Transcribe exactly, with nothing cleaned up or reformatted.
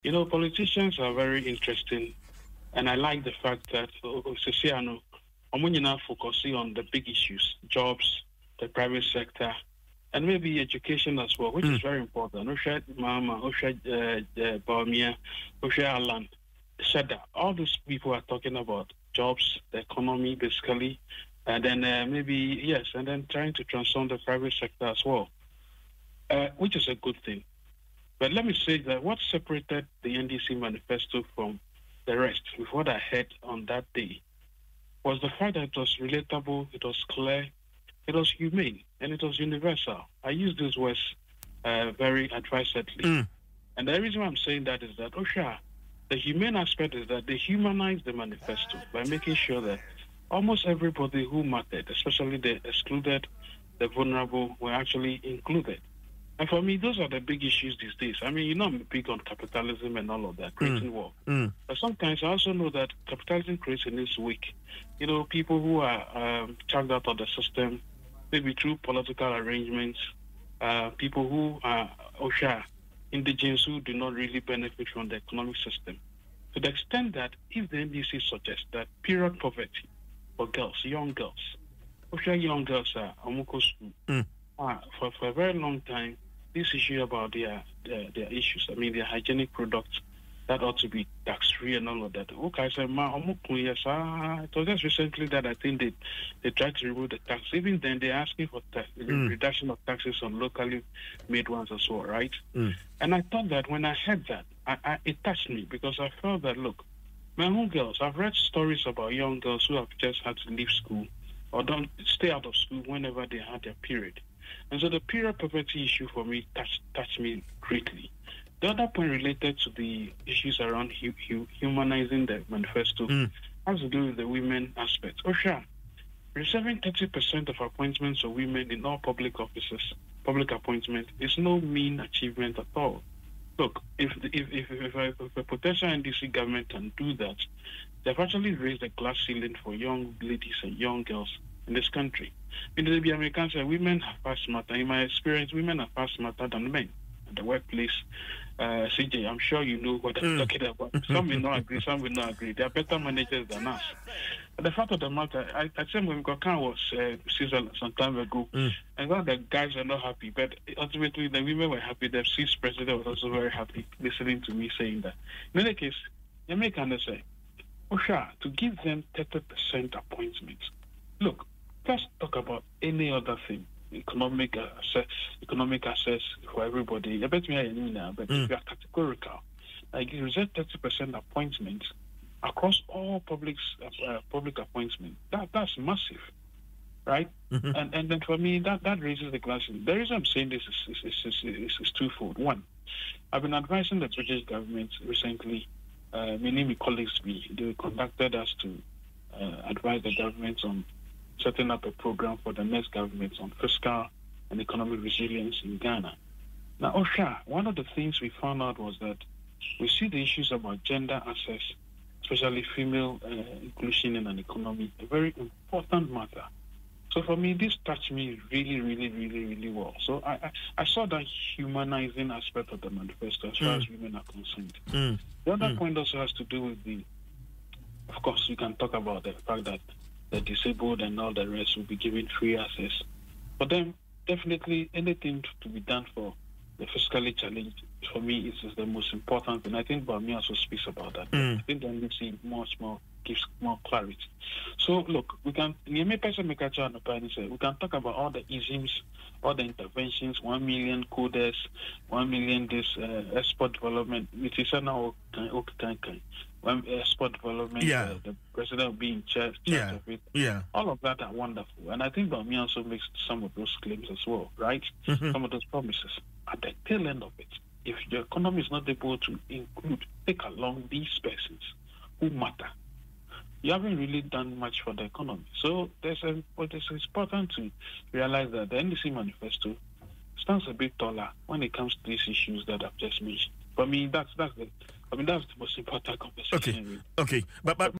You know, politicians are very interesting, and I like the fact that Sosiano, I'm now focusing on the big issues, jobs, the private sector, and maybe education as well, which mm. is very important. Osha Mama, Osha Bawumia, Osha Alan, Shada, all those people are talking about jobs, the economy, basically, and then uh, maybe, yes, and then trying to transform the private sector as well, uh, which is a good thing. But let me say that what separated the N D C manifesto from the rest, with what I heard on that day, was the fact that it was relatable, it was clear, it was humane, and it was universal. I use these words uh, very advisedly. Mm. And the reason why I'm saying that is that, Osha, the humane aspect is that they humanized the manifesto by making sure that almost everybody who mattered, especially the excluded, the vulnerable, were actually included. And for me, those are the big issues these days. I mean, you know, I'm big on capitalism and all of that, creating mm. wealth. Mm. But sometimes I also know that capitalism creates in its weak. You know, people who are um, chucked out of the system, maybe through political arrangements, uh, people who are Osha, indigents who do not really benefit from the economic system. To the extent that if the N D C suggests that period poverty for girls, young girls, Osha young girls are Omoko school, mm. uh, for, for a very long time, this issue about their, their their issues, I mean, their hygienic products, that ought to be tax-free and all of that. Okay, I said, ma, yes, ah, it was just recently that I think they, they tried to remove the tax. Even then, they're asking for tax, mm. reduction of taxes on locally made ones as well, right? Mm. And I thought that when I heard that, I, I, it touched me because I felt that, look, my own girls, I've read stories about young girls who have just had to leave school or don't stay out of school whenever they had their period. And so the period poverty issue for me touched, touched me greatly. The other point related to the issues around hu- hu- humanizing the manifesto mm. has to do with the women aspect. Oh, sure. Reserving thirty percent of appointments of women in all public offices, public appointments, is no mean achievement at all. Look, if if if, if, a, if a potential N D C government can do that, they've actually raised the glass ceiling for young ladies and young girls in this country. In the Americans say women are far smarter. In my experience, women are far smarter than men. At the workplace, uh, C J, I'm sure you know what I'm mm. talking about. Some will not agree, some will not agree. They are better managers than us. But the fact of the matter, I, I said when Gokan was uh, Switzerland some time ago, mm. and well, the guys were not happy, but ultimately the women were happy. The Swiss president was also very happy listening to me saying that. In any case, you make say, oh, sure, to give them thirty percent appointments. Look, let's talk about any other thing. Economic access, economic access for everybody. I bet me I know now, but mm. if you are categorical, like you reserve thirty percent appointments across all public uh, public appointments. That that's massive, right? Mm-hmm. And and then for me, that, that raises the glass. The reason I'm saying this is is, is, is, is twofold. One, I've been advising the British government recently. Uh, many of my colleagues, they conducted us to uh, advise the government on setting up a program for the next government on fiscal and economic resilience in Ghana. Now, Osha, one of the things we found out was that we see the issues about gender access, especially female uh, inclusion in an economy, a very important matter. So for me, this touched me really, really, really, really well. So I, I, I saw that humanizing aspect of the manifesto as far mm. as women are concerned. Mm. The other mm. point also has to do with the, of course, you can talk about the fact that the disabled and all the rest will be given free access. But then, definitely, anything to be done for the fiscally challenged, for me, is, is the most important thing. I think Bawumia also speaks about that. Mm. I think the N D C much more gives more clarity. So, look, we can we can talk about all the isms, all the interventions, one million coders, one million this uh, export development, which is now okay. When export development, yeah. uh, the president will be in charge, charge yeah. of it. Yeah. All of that are wonderful. And I think Bawumia also makes some of those claims as well, right? Mm-hmm. Some of those promises. At the tail end of it, if the economy is not able to include, take along these persons who matter, you haven't really done much for the economy. So there's a, but it's important to realize that the N D C manifesto stands a bit taller when it comes to these issues that I've just mentioned. For me, that's that's the I mean, that's the most important conversation. Okay, okay, but but